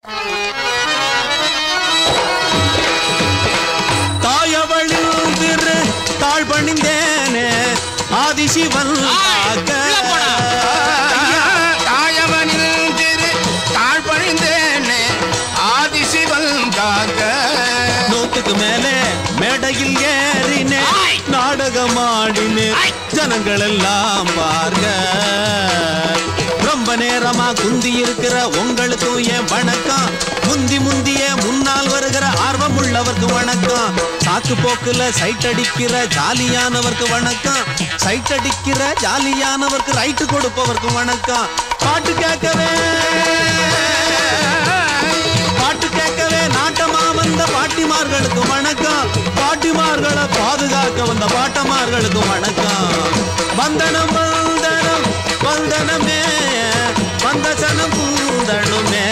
தாயவளில் திரு தாழ் பணிந்தேனே ஆதிசிவன் தாயவனில் திரு தாழ் பணிந்தேனே ஆதிசிவன் காக்க. நூத்துக்கு மேலே மேடையில் ஏறினே நாடகமாடினே ஜனங்கள் எல்லாம் பார்க்க. ரொம்ப நேரமா குந்தி இருக்கிற உங்களுக்கும் என் வணக்கம். முந்திய முன்னால் வருகிற ஆர்வம் உள்ளவர்க்கு வணக்கம். சாக்கு போக்குல சைட் அடிக்கிற ஜாலியானவர்க்கு வணக்கம். சைட் அடிக்கிற ஜாலியானவர்க்கு ரைட்டு கொடுப்பவர்க்கு வணக்கம். பாட்டு கேட்கவே நாட்டமா வந்த பாட்டிமார்களுக்கு வணக்கம். பாட்டிமார்களை பாதுகாக்க வந்த பாட்டமார்களுக்கு வணக்கம். வந்தனம் வந்தனம் வந்தனமே வந்தசனம் பூந்தனுமே.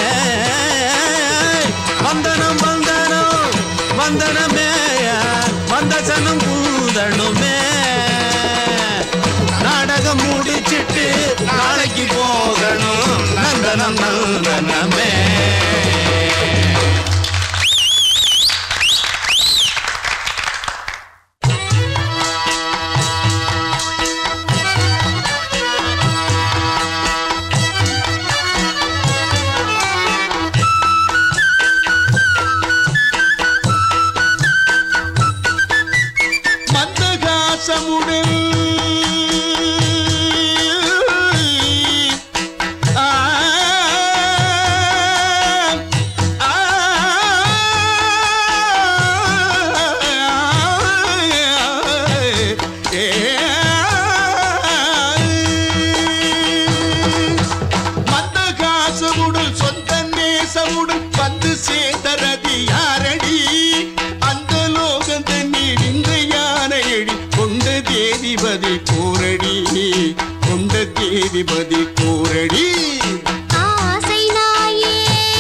வந்தனம் வந்தனம் வந்தனமே வந்தசனம் பூந்தனுமே. நாடகம் முடிச்சிட்டு நாளைக்கு போகணும் நந்தனம் நந்தனமே. தேதிபதி கூரடி ஆசை நாயே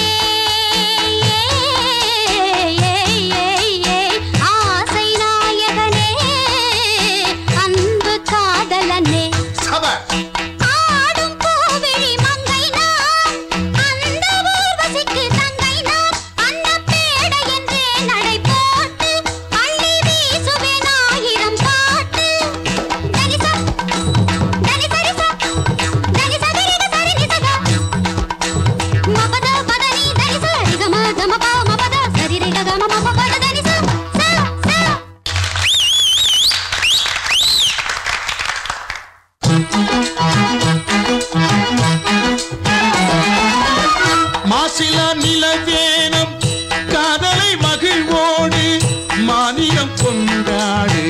ஆசை நாயகனே அன்பு காதலனே சப ஆடும் பூவிழி மங்கை நாம் அந்த ஊர்வசிக்கு தங்கை நாம் அந்த பேட என்றே நடை போட்டு அள்ளி வீசுவேன் 1000 பாட்டு. தனிசா தனிசரிசா மாசிலா நிலவேனம் காதலை மகிழ்வோடு மாநிலம் கொண்டாடு.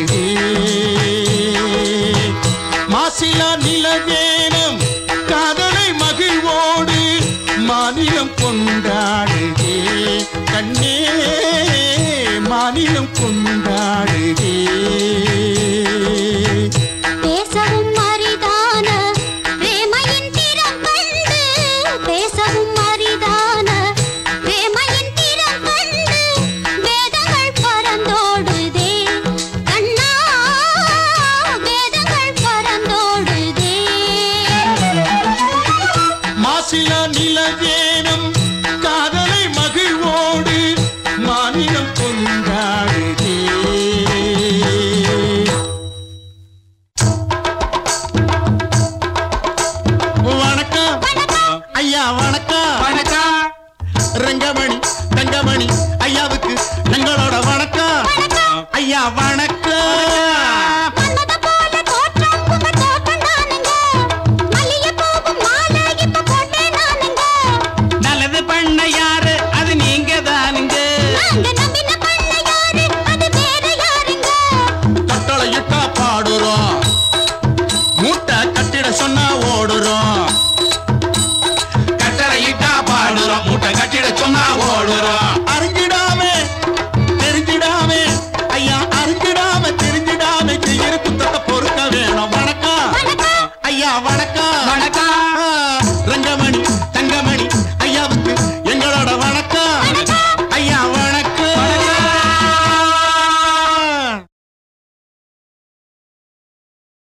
மாசிலா நிலவேனம் காதலை மகிழ்வோடு மாநிலம் கொண்டாடுதே. கண்ணே மாநிலம் கொண்டாடுதே. பேசவும் அரிதான பிரேமையின் திறம் கண்டு பேசவும் அரிதான பிரேமையின் திறம் கண்டு வேதங்கள் பறந்தோடுதே. கண்ணா வேதங்கள் பறந்தோடுதே. மாசிலா நிலவேனம் காதலை மகிழ்வோடு மாநிலம் கொண்டாடுதே. வணக்கம் ஐயா வணக்கம். வணக்கம் ரங்கமணி தங்கமணி ஐயாவுக்கு எங்களோட வணக்கம். ஐயா வணக்கம். மன்மத போல தோற்றம் உங்க தோற்றம் தானுங்க. மல்லிகை பூவும் மாலை இப்ப போட்டேன் நானுங்க. நல்லது பண்ண யாரு அது நீங்க தானுங்க. நாங்க நம்பின பண்ண யாரு அது வேற யாருங்க. கட்டளையிட்டா பாடுறோம் மூட்டை கட்டிட சொன்னா ஓடுறோம். கட்டளையிட்டா பாடுறோம் மூட்டை கட்டிட சொன்னா ஓடுறோம். அறிஞ்சிடாமே தெரிஞ்சிடாமே ஐயா அறிஞ்சிடாம தெரிஞ்சிடாம செய்யற குத்தத்தை பொறுக்க வேணும். வணக்கம் ஐயா வணக்கம்.